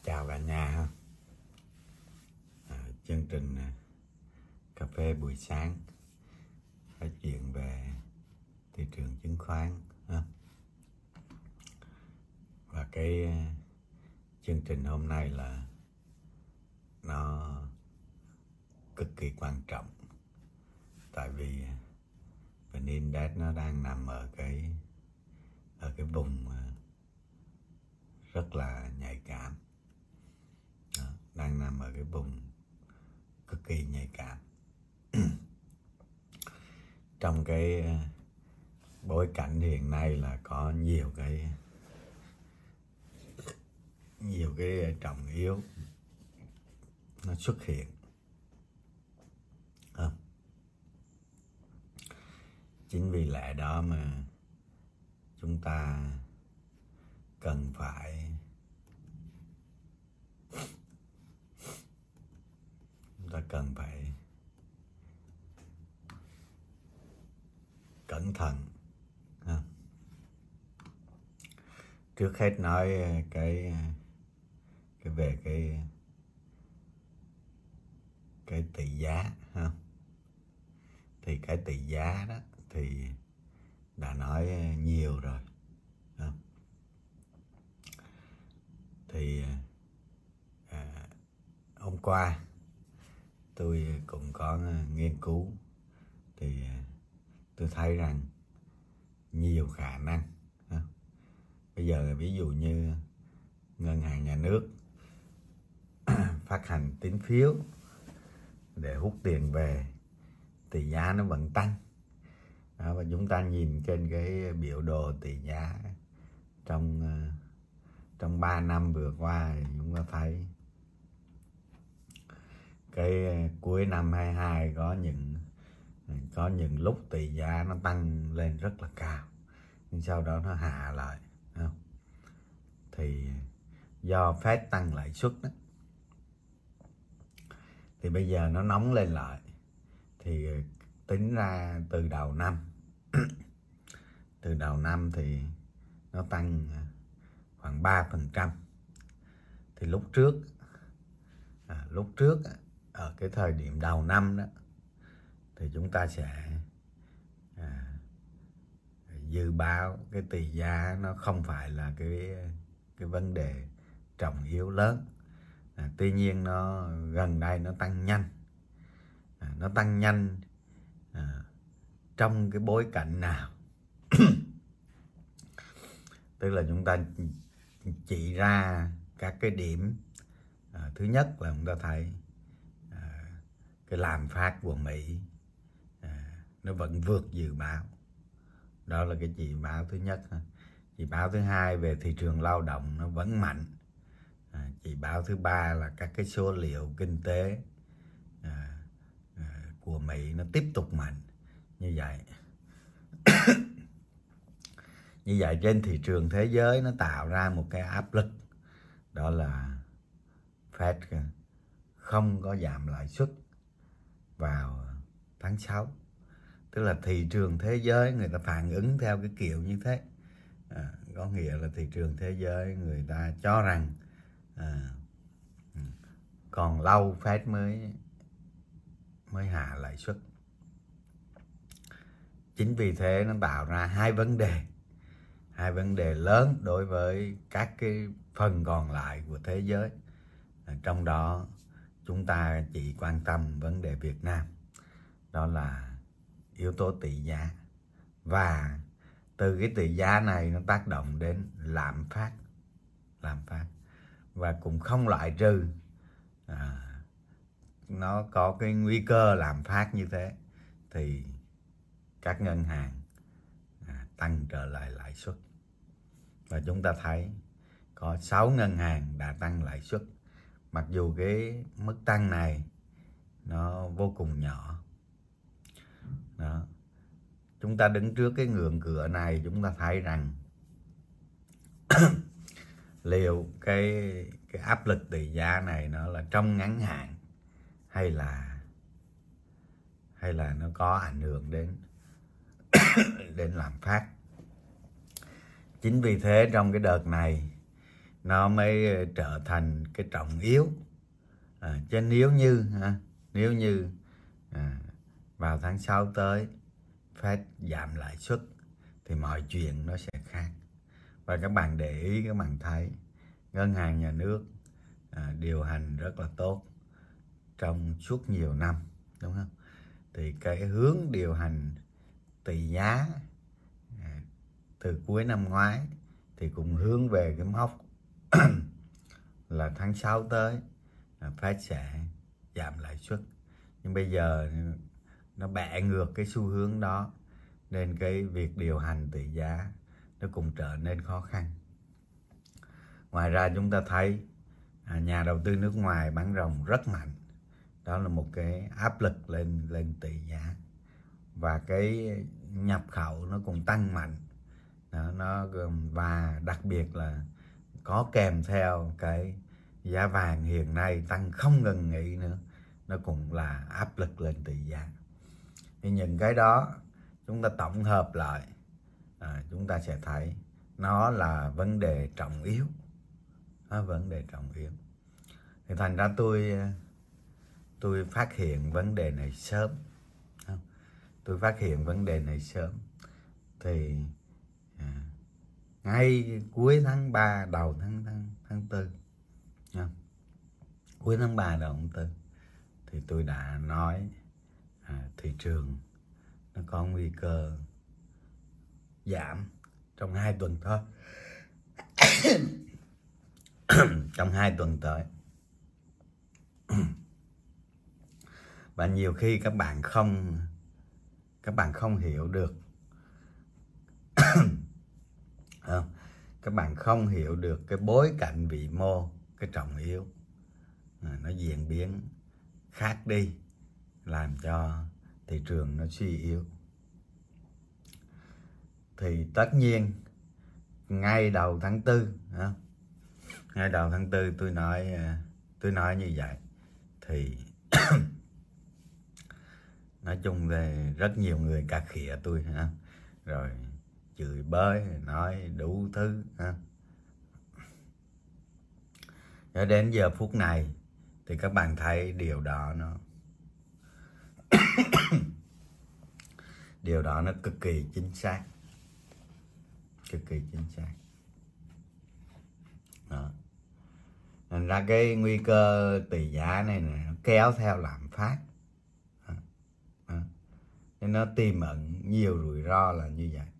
Chào cả nhà. Chương trình cà phê buổi sáng nói chuyện về thị trường chứng khoán và cái chương trình hôm nay là nó cực kỳ quan trọng, tại vì VN Index nó đang nằm ở cái vùng rất là nhạy cảm. Đang nằm ở cái vùng cực kỳ nhạy cảm trong cái bối cảnh hiện nay là có nhiều cái trọng yếu nó xuất hiện. Chính vì lẽ đó mà chúng ta cần phải cẩn thận. Trước hết nói cái về cái tỷ giá thì cái tỷ giá đó thì đã nói nhiều rồi. Thì hôm qua tôi cũng có nghiên cứu thì tôi thấy rằng nhiều khả năng. Bây giờ ví dụ như ngân hàng nhà nước phát hành tín phiếu để hút tiền về, tỷ giá nó vẫn tăng. Và chúng ta nhìn trên cái biểu đồ tỷ giá trong 3 năm vừa qua thì chúng ta thấy cái cuối năm 22 có những lúc tỷ giá nó tăng lên rất là cao, nhưng sau đó nó hạ lại. Thì do Fed tăng lãi suất đó, thì bây giờ nó nóng lên lại. Thì tính ra từ đầu năm thì nó tăng khoảng 3%. Thì lúc trước ở cái thời điểm đầu năm đó thì chúng ta sẽ dự báo cái tỷ giá nó không phải là cái vấn đề trọng yếu lớn. Tuy nhiên nó gần đây nó tăng nhanh. Trong cái bối cảnh nào? Tức là chúng ta chỉ ra các cái điểm. Thứ nhất là chúng ta thấy cái lạm phát của Mỹ nó vẫn vượt dự báo. Đó là cái chỉ báo thứ nhất. Chỉ báo thứ hai về thị trường lao động nó vẫn mạnh. Chỉ báo thứ ba là các cái số liệu kinh tế của Mỹ nó tiếp tục mạnh. Như vậy trên thị trường thế giới nó tạo ra một cái áp lực, đó là Fed không có giảm lãi suất vào tháng 6. Tức là thị trường thế giới người ta phản ứng theo cái kiểu như thế. Có nghĩa là thị trường thế giới người ta cho rằng còn lâu Fed mới hạ lãi suất. Chính vì thế nó tạo ra hai vấn đề lớn đối với các cái phần còn lại của thế giới. Trong đó chúng ta chỉ quan tâm vấn đề Việt Nam, đó là yếu tố tỷ giá. Và từ cái tỷ giá này nó tác động đến lạm phát. Và cũng không loại trừ nó có cái nguy cơ lạm phát như thế thì các ngân hàng tăng trở lại lãi suất. Và chúng ta thấy có 6 ngân hàng đã tăng lãi suất. Mặc dù cái mức tăng này nó vô cùng nhỏ. Đó. Chúng ta đứng trước cái ngưỡng cửa này, chúng ta thấy rằng liệu cái áp lực tỷ giá này nó là trong ngắn hạn hay là nó có ảnh hưởng đến lạm phát. Chính vì thế trong cái đợt này nó mới trở thành cái trọng yếu. Chứ nếu như vào tháng 6 tới Fed giảm lãi suất thì mọi chuyện nó sẽ khác. Và các bạn để ý, các bạn thấy ngân hàng nhà nước điều hành rất là tốt trong suốt nhiều năm, đúng không? Thì cái hướng điều hành tỷ giá từ cuối năm ngoái thì cũng hướng về cái mốc là tháng 6 tới Fed sẽ giảm lãi suất. Nhưng bây giờ nó bẻ ngược cái xu hướng đó, nên cái việc điều hành tỷ giá nó cũng trở nên khó khăn. Ngoài ra chúng ta thấy nhà đầu tư nước ngoài bán ròng rất mạnh. Đó là một cái áp lực lên tỷ giá. Và cái nhập khẩu nó cũng tăng mạnh. Và đặc biệt là có kèm theo cái giá vàng hiện nay tăng không ngừng nghỉ nữa, nó cũng là áp lực lên tỷ giá. Thì những cái đó chúng ta tổng hợp lại, chúng ta sẽ thấy nó là vấn đề trọng yếu. Thì thành ra tôi phát hiện vấn đề này sớm. Thì ngay cuối tháng 3 đầu tháng 4, cuối tháng 3 đầu tháng 4 thì tôi đã nói thị trường nó có nguy cơ giảm trong 2 tuần thôi. Trong 2 tuần tới. Và nhiều khi các bạn không hiểu được các bạn không hiểu được cái bối cảnh vĩ mô, cái trọng yếu nó diễn biến khác đi, làm cho thị trường nó suy yếu. Thì tất nhiên ngay đầu tháng 4, ngay đầu tháng 4 tôi nói như vậy thì nói chung là rất nhiều người cà khịa tôi, rồi chửi bới, nói đủ thứ. Cho đến giờ phút này thì các bạn thấy điều đó nó cực kỳ chính xác. Đó. Thành ra cái nguy cơ tỷ giá này nó kéo theo lạm phát. Nên nó tiềm ẩn nhiều rủi ro là như vậy.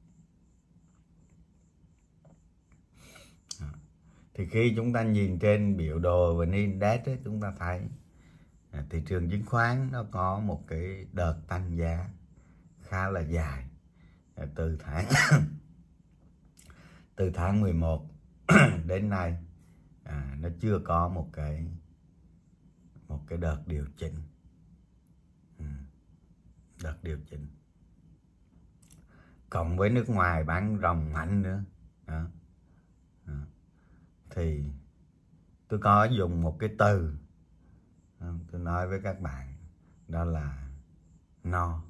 Thì khi chúng ta nhìn trên biểu đồ VN Index ấy, chúng ta thấy thị trường chứng khoán nó có một cái đợt tăng giá khá là dài từ tháng 11 đến nay. Nó chưa có một cái đợt điều chỉnh. Cộng với nước ngoài bán ròng mạnh nữa. Thì tôi có dùng một cái từ tôi nói với các bạn, đó là no.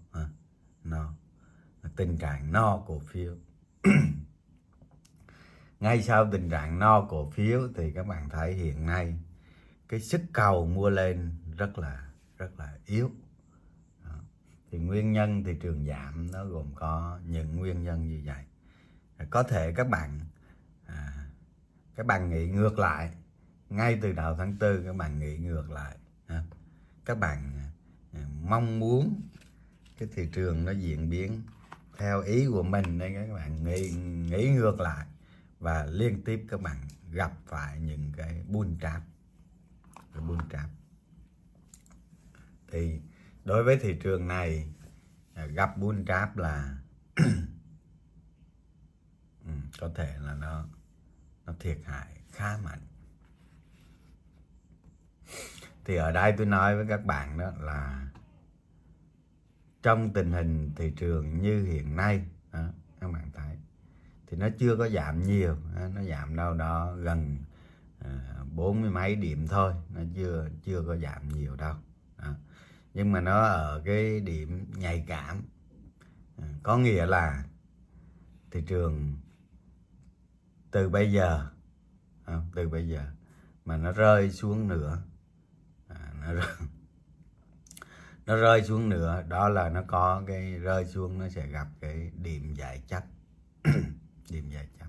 Tình trạng no cổ phiếu. Ngay sau tình trạng no cổ phiếu thì các bạn thấy hiện nay cái sức cầu mua lên rất là yếu. Thì nguyên nhân thị trường giảm nó gồm có những nguyên nhân như vậy. Có thể các bạn nghĩ ngược lại, ngay từ đầu tháng 4 các bạn nghĩ ngược lại. Các bạn mong muốn cái thị trường nó diễn biến theo ý của mình, nên các bạn nghĩ ngược lại và liên tiếp các bạn gặp phải những cái bull trap. Thì đối với thị trường này, gặp bull trap là có thể là nó thiệt hại khá mạnh. Thì ở đây tôi nói với các bạn đó là trong tình hình thị trường như hiện nay các bạn thấy thì nó chưa có giảm nhiều, nó giảm đâu đó gần 40 mấy điểm thôi, nó chưa có giảm nhiều đâu. Nhưng mà nó ở cái điểm nhạy cảm, có nghĩa là thị trường từ bây giờ không? Từ bây giờ mà nó rơi xuống nữa, nó rơi xuống nữa, đó là nó có cái rơi xuống, nó sẽ gặp cái điểm giải chấp. Điểm giải chấp.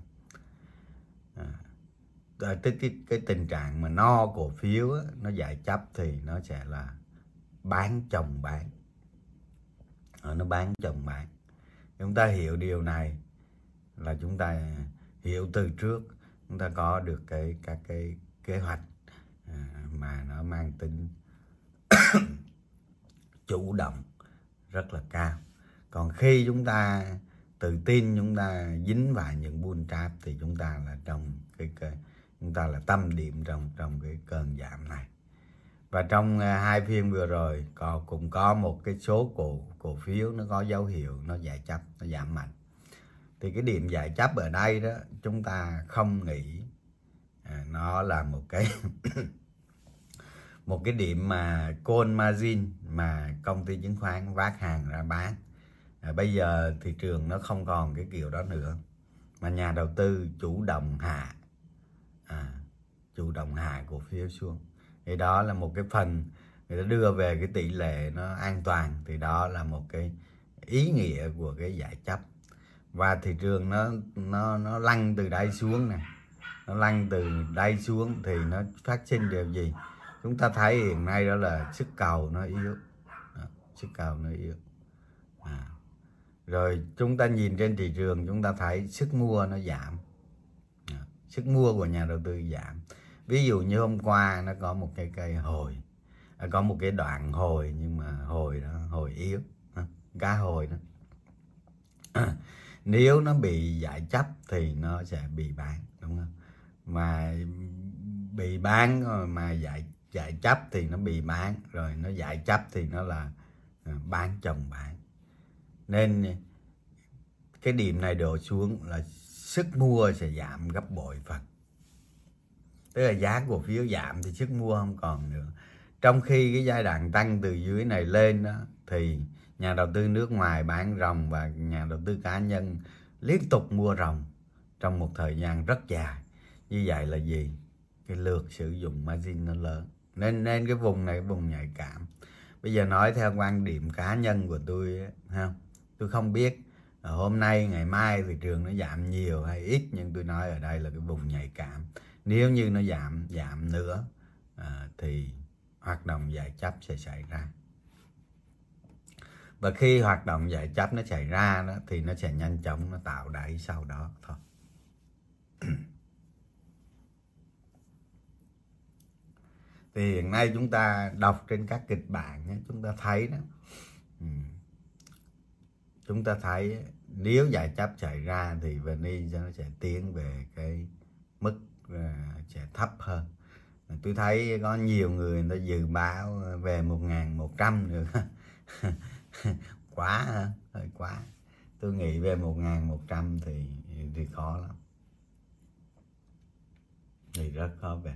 Cái tình trạng mà no cổ phiếu á, nó giải chấp thì nó sẽ là bán chồng bán. Nó bán chồng bán. Chúng ta hiểu điều này là chúng ta hiểu từ trước, chúng ta có được các cái kế hoạch mà nó mang tính chủ động rất là cao. Còn khi chúng ta tự tin, chúng ta dính vào những bull trap thì chúng ta là trong chúng ta là tâm điểm trong cái cơn giảm này. Và trong 2 phiên vừa rồi cũng có một cái số cổ phiếu nó có dấu hiệu nó giải chấp, nó giảm mạnh. Thì cái điểm giải chấp ở đây đó, chúng ta không nghĩ nó là một cái một cái điểm mà call margin mà công ty chứng khoán vác hàng ra bán. Bây giờ thị trường nó không còn cái kiểu đó nữa, mà nhà đầu tư chủ động hạ cổ phiếu xuống. Thì đó là một cái phần người ta đưa về cái tỷ lệ nó an toàn, thì đó là một cái ý nghĩa của cái giải chấp. Và thị trường nó lăn từ đây xuống nè, nó lăn từ đây xuống thì nó phát sinh điều gì? Chúng ta thấy hiện nay đó là sức cầu nó yếu, sức cầu nó yếu. Rồi chúng ta nhìn trên thị trường, chúng ta thấy sức mua nó giảm, sức mua của nhà đầu tư giảm. Ví dụ như hôm qua nó có một cái cây hồi, có một cái đoạn hồi, nhưng mà hồi đó hồi yếu, cá hồi đó. Nếu nó bị giải chấp thì nó sẽ bị bán, đúng không? Mà bị bán mà giải chấp thì nó bị bán, rồi nó giải chấp thì nó là bán chồng bán. Nên cái điểm này đổ xuống là sức mua sẽ giảm gấp bội phần. Tức là giá cổ phiếu giảm thì sức mua không còn nữa. Trong khi cái giai đoạn tăng từ dưới này lên đó, thì nhà đầu tư nước ngoài bán ròng và nhà đầu tư cá nhân liên tục mua ròng trong một thời gian rất dài. Như vậy là gì? Cái lượt sử dụng margin nó lớn. Nên cái vùng này vùng nhạy cảm. Bây giờ nói theo quan điểm cá nhân của tôi ấy, không? Tôi không biết hôm nay ngày mai thị trường nó giảm nhiều hay ít, nhưng tôi nói ở đây là cái vùng nhạy cảm. Nếu như nó giảm nữa thì hoạt động giải chấp sẽ xảy ra. Và khi hoạt động giải chấp nó xảy ra đó, thì nó sẽ nhanh chóng nó tạo đáy sau đó thôi. Thì hiện nay chúng ta đọc trên các kịch bản ấy, chúng ta thấy đó, chúng ta thấy nếu giải chấp xảy ra thì VN-Index nó sẽ tiến về cái mức sẽ thấp hơn. Tôi thấy có nhiều người ta dự báo về 1.100 nữa. Quá hả? Hơi quá. Tôi nghĩ về 1.100 thì khó lắm. Thì rất khó về.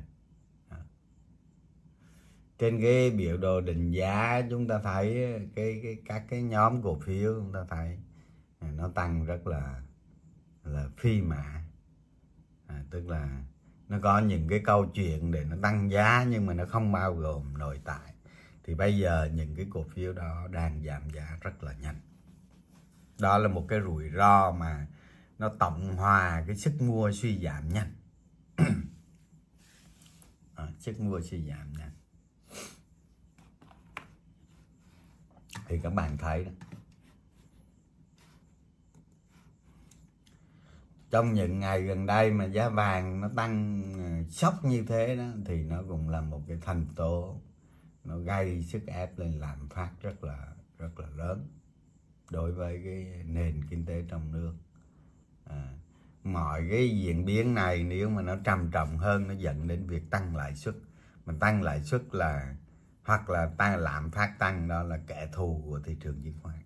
Trên cái biểu đồ định giá chúng ta thấy các cái nhóm cổ phiếu, chúng ta thấy nó tăng rất là phi mã. Tức là nó có những cái câu chuyện để nó tăng giá nhưng mà nó không bao gồm nội tại. Thì bây giờ những cái cổ phiếu đó đang giảm giá rất là nhanh. Đó là một cái rủi ro mà nó tổng hòa cái sức mua suy giảm nhanh. Sức mua suy giảm nhanh. Thì các bạn thấy đó, trong những ngày gần đây mà giá vàng nó tăng sốc như thế đó, thì nó cũng là một cái thành tố nó gây sức ép lên lạm phát rất là lớn đối với cái nền kinh tế trong nước. Mọi cái diễn biến này nếu mà nó trầm trọng hơn, nó dẫn đến việc tăng lãi suất. Mà tăng lãi suất là hoặc là tăng lạm phát tăng, đó là kẻ thù của thị trường chứng khoán.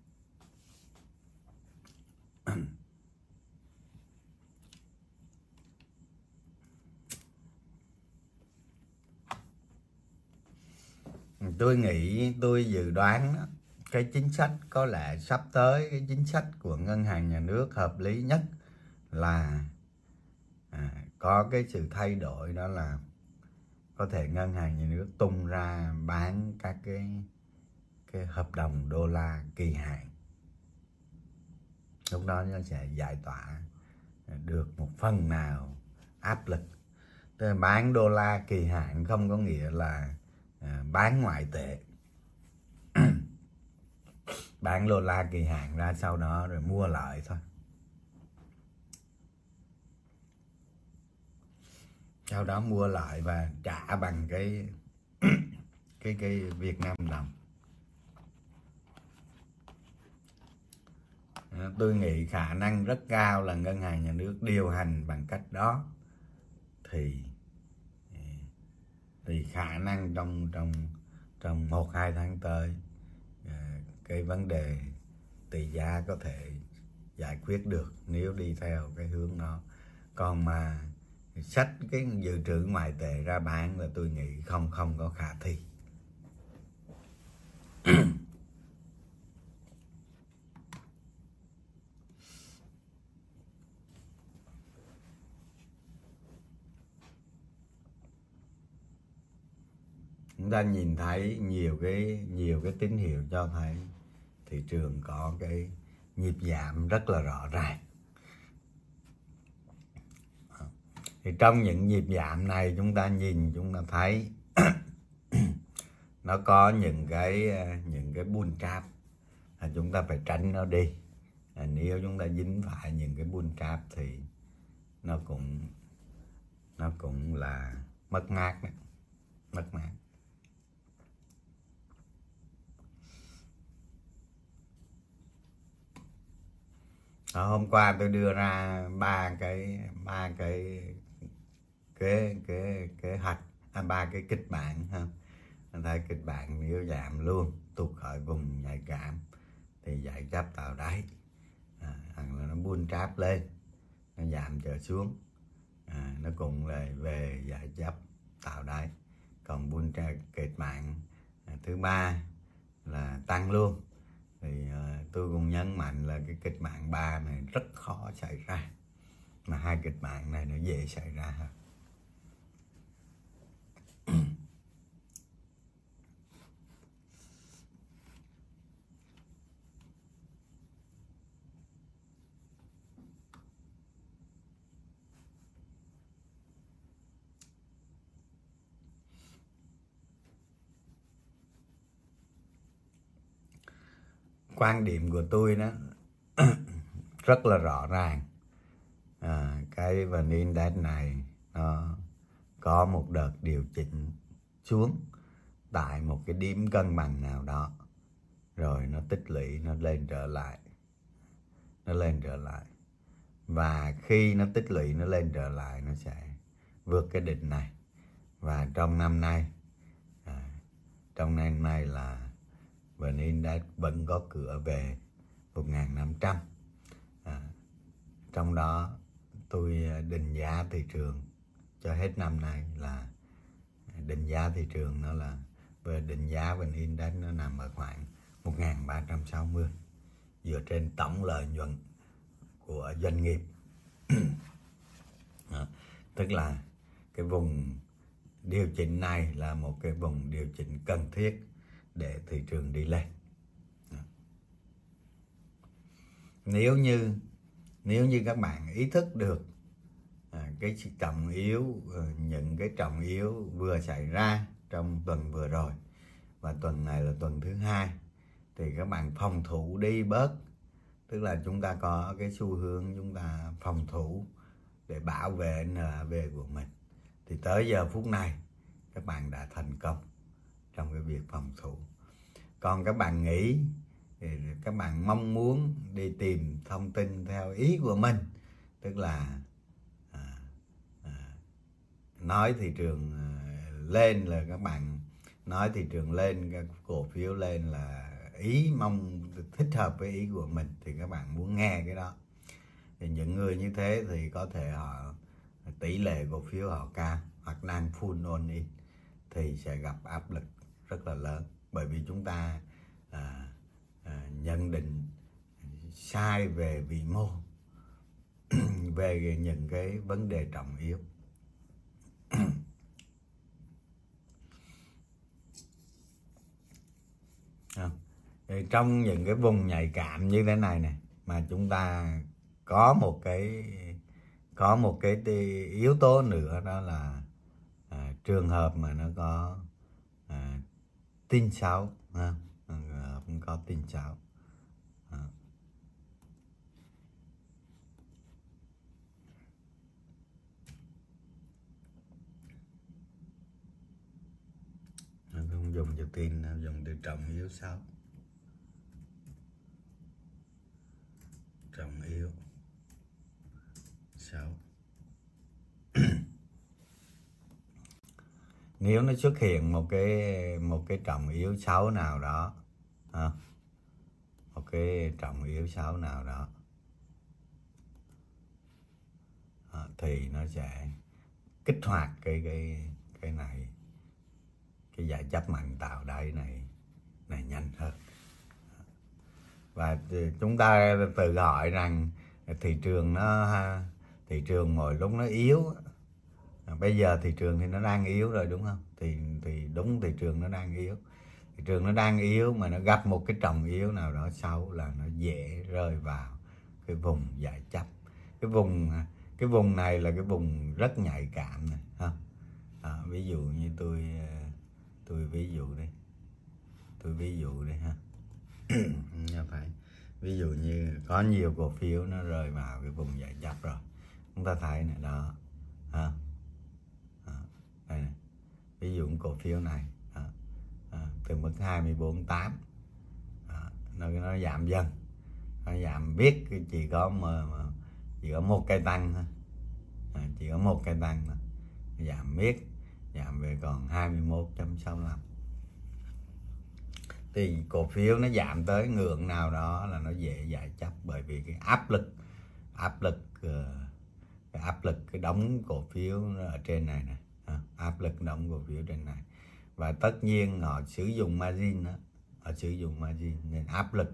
Tôi nghĩ, tôi dự đoán đó, cái chính sách có lẽ sắp tới, cái chính sách của ngân hàng nhà nước hợp lý nhất là có cái sự thay đổi, đó là có thể ngân hàng nhà nước tung ra bán các cái hợp đồng đô la kỳ hạn. Lúc đó nó sẽ giải tỏa được một phần nào áp lực. Tức là bán đô la kỳ hạn không có nghĩa là bán ngoại tệ. Bán đô la kỳ hạn ra sau đó rồi mua lại thôi. Sau đó mua lại và trả bằng cái Việt Nam đồng. Tôi nghĩ khả năng rất cao là ngân hàng nhà nước điều hành bằng cách đó thì khả năng trong 1-2 tháng tới cái vấn đề tỷ giá có thể giải quyết được nếu đi theo cái hướng đó. Còn mà xách cái dự trữ ngoại tệ ra bán là tôi nghĩ không có khả thi. Chúng ta nhìn thấy nhiều cái tín hiệu cho thấy thị trường có cái nhịp giảm rất là rõ ràng. Thì trong những nhịp giảm này chúng ta thấy nó có những cái bull trap, chúng ta phải tránh nó đi. Nếu chúng ta dính phải những cái bull trap thì nó cũng là mất mát đấy, mất mát. Hôm qua tôi đưa ra ba cái kế hoạch, ba cái kịch bản ha. Anh thấy kịch bản nếu giảm luôn, tụt khỏi vùng nhạy cảm thì giải chấp tạo đáy, hoặc là nó bull trap lên, nó giảm trở xuống, nó cũng lại về giải chấp tạo đáy. Còn bull trap kịch bản thứ ba là tăng luôn, thì tôi cũng nhấn mạnh là cái kịch bản 3 này rất khó xảy ra, mà hai kịch bản này nó dễ xảy ra hơn. Quan điểm của tôi đó rất là rõ ràng. Cái VN Index này nó có một đợt điều chỉnh xuống tại một cái điểm cân bằng nào đó, rồi nó tích lũy, nó lên trở lại, và khi nó tích lũy, nó lên trở lại, nó sẽ vượt cái đỉnh này. Và trong năm nay là VN Index vẫn có cửa về 1.500. Trong đó tôi định giá thị trường cho hết năm nay là định giá thị trường nó là về định giá VN Index nó nằm ở khoảng 1.360 dựa trên tổng lợi nhuận của doanh nghiệp. Tức là cái vùng điều chỉnh này là một cái vùng điều chỉnh cần thiết để thị trường đi lên. Nếu như các bạn ý thức được cái trọng yếu, những cái trọng yếu vừa xảy ra trong tuần vừa rồi, và tuần này là tuần thứ 2, thì các bạn phòng thủ đi bớt. Tức là chúng ta có cái xu hướng chúng ta phòng thủ để bảo vệ NAV của mình, thì tới giờ phút này các bạn đã thành công trong cái việc phòng thủ. Còn các bạn nghĩ thì các bạn mong muốn đi tìm thông tin theo ý của mình, tức là nói thị trường lên là các bạn nói thị trường lên, các cổ phiếu lên là ý mong thích hợp với ý của mình, thì các bạn muốn nghe cái đó. Thì những người như thế thì có thể họ tỷ lệ cổ phiếu họ cao hoặc đang full on in thì sẽ gặp áp lực rất là lớn, bởi vì chúng ta nhận định sai về vĩ mô về những cái vấn đề trọng yếu. Thì trong những cái vùng nhạy cảm như thế này này mà chúng ta có một cái yếu tố nữa, đó là trường hợp mà nó có tin xấu, không có tin xấu. Nó không dùng từ tin, nó dùng từ trọng yếu xấu. Trọng yếu xấu. Nếu nó xuất hiện một cái trọng yếu xấu nào đó, một cái trọng yếu xấu nào đó, thì nó sẽ kích hoạt cái này, cái giải chấp mạnh tạo đáy này nhanh hơn. Và chúng ta tự hỏi rằng thị trường mỗi lúc nó yếu. Bây giờ thị trường thì nó đang yếu rồi, đúng không? Thì đúng, thị trường nó đang yếu. Thị trường nó đang yếu mà nó gặp một cái trọng yếu nào đó xấu là nó dễ rơi vào cái vùng giải chấp. Cái vùng này là cái vùng rất nhạy cảm này, ha. Ví dụ như tôi ví dụ đây. Tôi ví dụ đây ha. Phải ví dụ như có nhiều cổ phiếu nó rơi vào cái vùng giải chấp rồi. Chúng ta thấy này đó. Đây này. Ví dụ cổ phiếu này từ mức 24.8 nó giảm dần, nó giảm biết chỉ có một cây tăng thôi, chỉ có một cây tăng thôi, giảm biết, giảm về còn 21.65. Thì cổ phiếu nó giảm tới ngưỡng nào đó là nó dễ giải chấp, bởi vì cái áp lực cái đóng cổ phiếu nó ở trên này nè, áp lực đóng cổ phiếu trên này, và tất nhiên họ sử dụng margin đó, họ sử dụng margin nên áp lực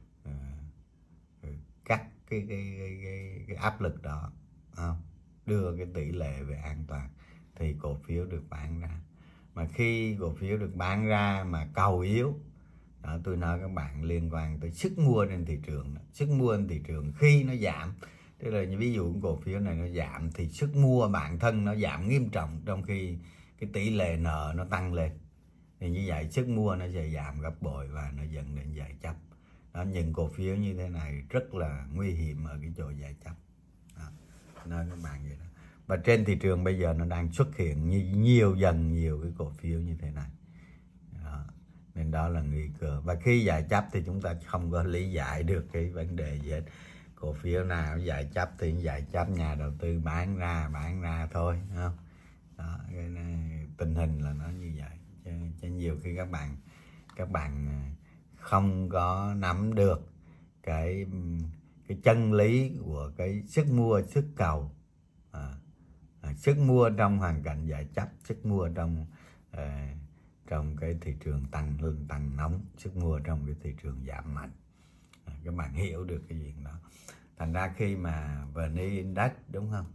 cắt cái áp lực đó, đưa cái tỷ lệ về an toàn thì cổ phiếu được bán ra. Mà khi cổ phiếu được bán ra mà cầu yếu đó, tôi nói các bạn liên quan tới sức mua trên thị trường. Sức mua trên thị trường khi nó giảm, tức là ví dụ cổ phiếu này nó giảm thì sức mua bản thân nó giảm nghiêm trọng, trong khi cái tỷ lệ nợ nó tăng lên, thì như vậy sức mua nó sẽ giảm gấp bội và nó dẫn đến giải chấp. Đó, những cổ phiếu như thế này rất là nguy hiểm ở cái chỗ giải chấp. Nói các bạn vậy đó. Và trên thị trường bây giờ nó đang xuất hiện nhiều cái cổ phiếu như thế này. Đó. Nên đó là nguy cơ. Và khi giải chấp thì chúng ta không có lý giải được cái vấn đề gì hết. Cổ phiếu nào giải chấp thì giải chấp, nhà đầu tư bán ra thôi, không? Đó, cái này, tình hình là nó như vậy. Cho nhiều khi các bạn không có nắm được cái chân lý của cái sức mua sức cầu. Sức mua trong hoàn cảnh giải chấp, sức mua trong cái thị trường tăng nóng, sức mua trong cái thị trường giảm mạnh. Các bạn hiểu được cái chuyện đó. Thành ra khi mà VN Index, đúng không?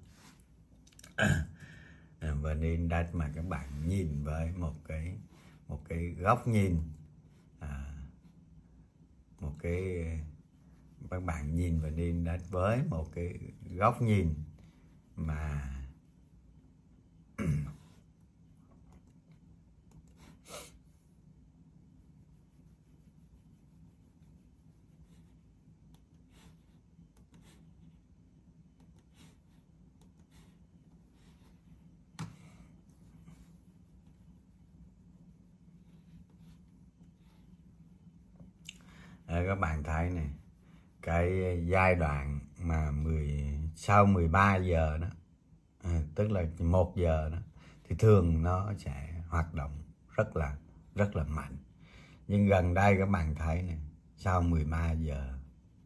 VN Index mà các bạn nhìn với một cái góc nhìn, các bạn nhìn VN Index với một cái góc nhìn mà các bạn thấy này, cái giai đoạn mà sau 13 giờ đó, tức là 1 giờ đó, thì thường nó sẽ hoạt động rất là mạnh. Nhưng gần đây các bạn thấy này, sau 13 giờ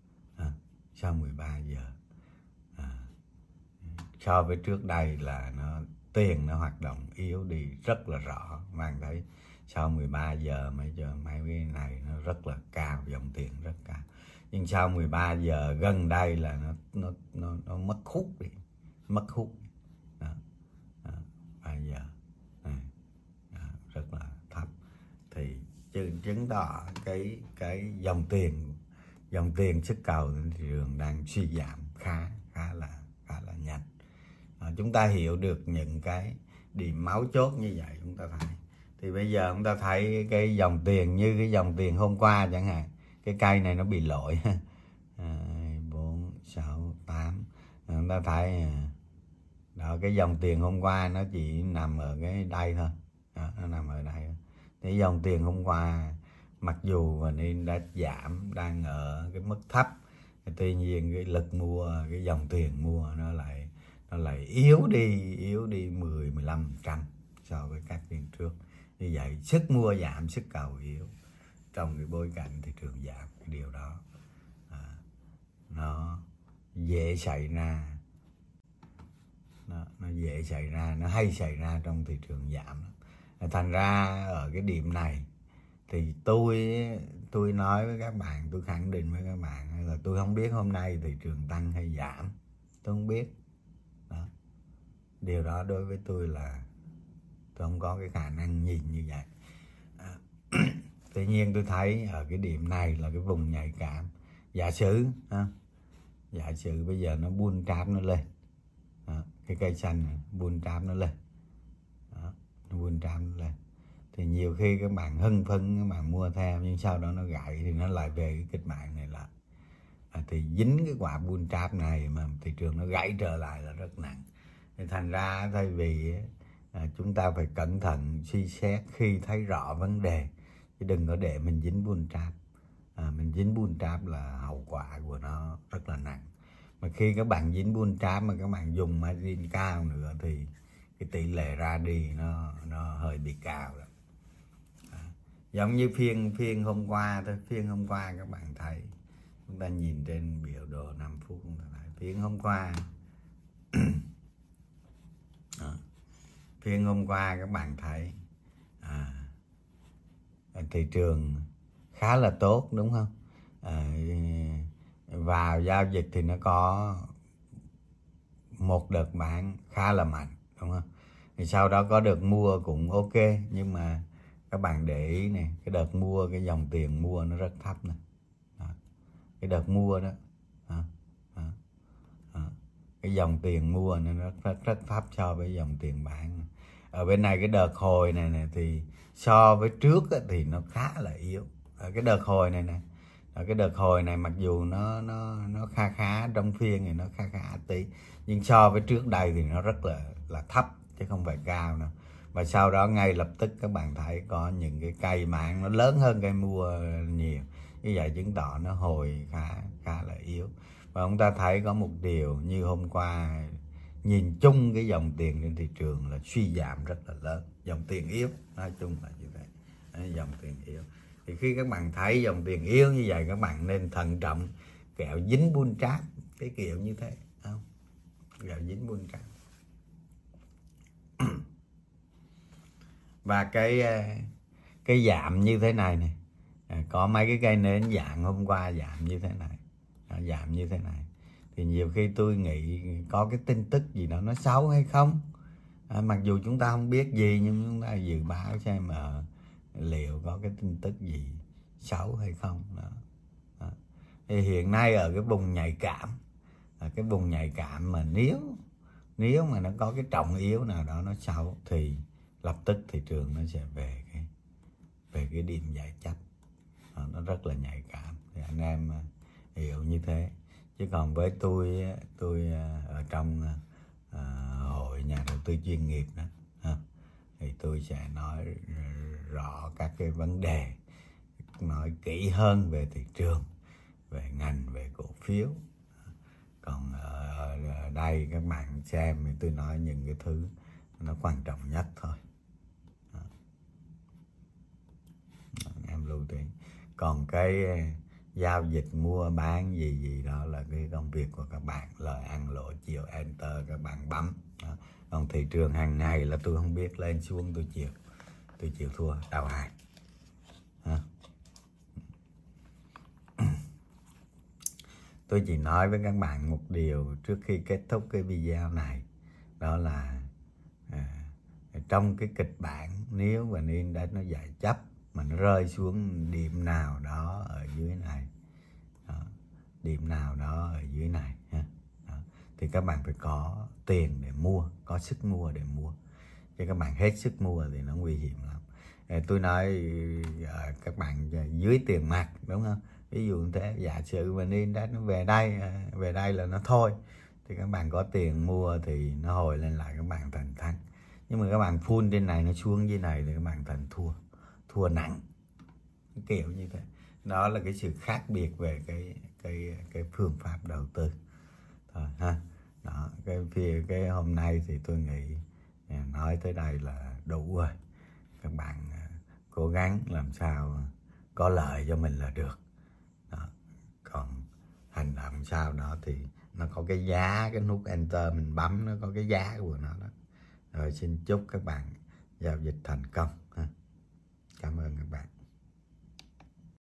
so với trước đây là tiền nó hoạt động yếu đi rất là rõ. Các bạn thấy sau 13 giờ mấy cái này nó rất là cao, dòng tiền rất cao. Nhưng sau 13 giờ gần đây là nó mất hút đi, Đó. Và chứng tỏ cái dòng tiền sức cầu trên thị trường đang suy giảm khá là nhanh. Chúng ta hiểu được những cái điểm máu chốt như vậy chúng ta thấy. Thì bây giờ chúng ta thấy cái dòng tiền như cái dòng tiền hôm qua chẳng hạn, cái cây này nó bị lỗi 4, 6, 8. Chúng ta thấy đó, cái dòng tiền hôm qua nó chỉ nằm ở cái đây thôi. Đó, nó nằm ở đây. Cái dòng tiền hôm qua mặc dù và nên đã giảm, đang ở cái mức thấp, tuy nhiên cái lực mua, cái dòng tiền mua nó lại yếu đi 10-15% so với các phiên trước. Như vậy sức mua giảm, sức cầu yếu trong cái bối cảnh thị trường giảm. Cái điều đó nó dễ xảy ra, nó dễ xảy ra, nó hay xảy ra trong thị trường giảm. Thành ra ở cái điểm này thì tôi nói với các bạn, tôi khẳng định với các bạn là tôi không biết hôm nay thị trường tăng hay giảm, tôi không biết. Đó. Điều đó đối với tôi là tôi không có cái khả năng nhìn như vậy. Tuy nhiên tôi thấy ở cái điểm này là cái vùng nhạy cảm. Giả sử bây giờ nó bull trap nó lên. Đó. Cái cây xanh này bull trap nó lên. Đó. Nó bull trap nó lên. Thì nhiều khi các bạn hưng phấn, các bạn mua theo, nhưng sau đó nó gãy thì nó lại về cái kịch bản này lại. Thì dính cái quả bull trap này mà thị trường nó gãy trở lại là rất nặng. Thì thành ra thay vì chúng ta phải cẩn thận suy xét khi thấy rõ vấn đề, chứ đừng có để mình dính bull trap. Mình dính bull trap là hậu quả của nó rất là nặng. Mà khi các bạn dính bull trap mà các bạn dùng margin cao nữa thì cái tỷ lệ ra đi nó hơi bị cao rồi. Giống như phiên hôm qua thôi. Phiên hôm qua các bạn thấy, chúng ta nhìn trên biểu đồ 5 phút chúng ta thấy phiên hôm qua phiên hôm qua các bạn thấy thị trường khá là tốt, đúng không? Vào giao dịch thì nó có một đợt bán khá là mạnh, đúng không? Thì sau đó có đợt mua cũng ok, nhưng mà các bạn để ý này, cái đợt mua, cái dòng tiền mua nó rất thấp này. Cái đợt mua đó, cái dòng tiền mua nó rất thấp so với dòng tiền bán. Ở bên này cái đợt hồi này thì so với trước thì nó khá là yếu. Ở cái đợt hồi này nè, cái đợt hồi này mặc dù nó khá trong phiên thì nó khá tí, nhưng so với trước đây thì nó rất là thấp chứ không phải cao đâu. Và sau đó ngay lập tức các bạn thấy có những cái cây mạng nó lớn hơn cây mua nhiều, như vậy chứng tỏ nó hồi khá là yếu. Và chúng ta thấy có một điều như hôm qua, nhìn chung cái dòng tiền trên thị trường là suy giảm rất là lớn, dòng tiền yếu, nói chung là như vậy. Dòng tiền yếu thì khi các bạn thấy dòng tiền yếu như vậy, các bạn nên thận trọng, kẹo dính bull trap, cái kiểu như thế, không? Kẹo dính bull trap. Và cái giảm như thế này này, có mấy cái cây nến dạng hôm qua giảm như thế này, giảm như thế này, thì nhiều khi tôi nghĩ có cái tin tức gì đó nó xấu hay không. Mặc dù chúng ta không biết gì, nhưng chúng ta dự báo xem mà liệu có cái tin tức gì xấu hay không. Đó. Thì hiện nay ở cái vùng nhạy cảm, cái vùng nhạy cảm mà nếu mà nó có cái trọng yếu nào đó nó xấu thì lập tức thị trường nó sẽ về cái điểm giải chấp. Nó rất là nhạy cảm, thì anh em hiểu như thế. Chứ còn với tôi ở trong hội nhà đầu tư chuyên nghiệp đó, thì tôi sẽ nói rõ các cái vấn đề, nói kỹ hơn về thị trường, về ngành, về cổ phiếu. Còn ở đây các bạn xem thì tôi nói những cái thứ nó quan trọng nhất thôi. Em lưu ý. Còn cái giao dịch mua bán gì đó là cái công việc của các bạn, lời ăn lỗ chiều enter các bạn bấm. Còn thị trường hàng ngày là tôi không biết, lên xuống tôi chịu thua đầu hàng. Tôi chỉ nói với các bạn một điều trước khi kết thúc cái video này, đó là trong cái kịch bản nếu và index nó giải chấp mà nó rơi xuống điểm nào đó ở dưới này. Đó, điểm nào đó ở dưới này ha. Đó, thì các bạn phải có tiền để mua, có sức mua để mua. Chứ các bạn hết sức mua thì nó nguy hiểm lắm. Tôi nói các bạn dưới tiền mặt, đúng không? Ví dụ như thế, giả sử vn index nó về đây là nó thôi, thì các bạn có tiền mua thì nó hồi lên lại, các bạn thành thắng. Nhưng mà các bạn full trên này, nó xuống dưới này thì các bạn thành thua nặng, kiểu như thế. Đó là cái sự khác biệt về cái phương pháp đầu tư thôi ha. Đó, cái hôm nay thì tôi nghĩ nói tới đây là đủ rồi. Các bạn cố gắng làm sao có lợi cho mình là được. Đó. Còn hành động sao đó thì nó có cái giá, cái nút enter mình bấm nó có cái giá của nó đó. Rồi xin chúc các bạn giao dịch thành công.